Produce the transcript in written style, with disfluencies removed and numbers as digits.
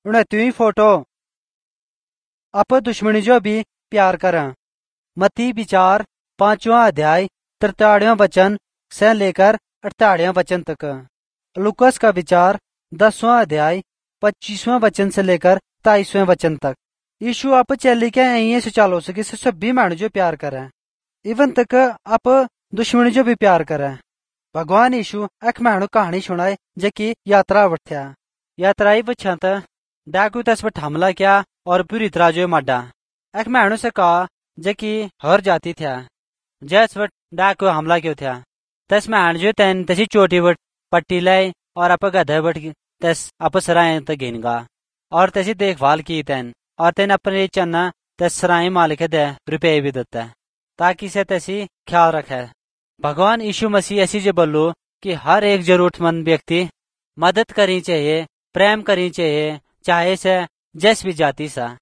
उन्हें त्यों फोटो आप दुश्मनी जो भी प्यार करें। मत्ती विचार 5वां अध्याय 43वां वचन से लेकर 48वां वचन तक। लुकास का विचार 10वां अध्याय 25वां वचन से लेकर 23वां वचन तक। यीशु आप चली के यही से चालो सके सभी मानव जो प्यार करें, इवन तक आप दुश्मनी जो भी प्यार करें। भगवान यीशु एक मानव कहानी सुनाए जकी यात्रा उठ्या। यात्राई बछत डाकू तस पर हमला किया और पूरी तरह जो माडा। एक मानव से कहा जकी हर जाती था जैस वट डाकू हमला क्यों था। तस मान जो तैन तसी चोटी वट पट्टी लाई और आप गधे वट तस आप सराय तक गिनगा और तसी देखभाल की तैन और तैन अपने चन्ना तस सराय मालिक दे रुपये भी देता ताकि से तसी ख्याल रखे। भगवान यीशु मसीह ऐसी जो बोलो कि हर एक जरूरतमंद व्यक्ति मदद करनी चाहिए, प्रेम करनी चाहिए, चाहे से जैस भी जाति सा।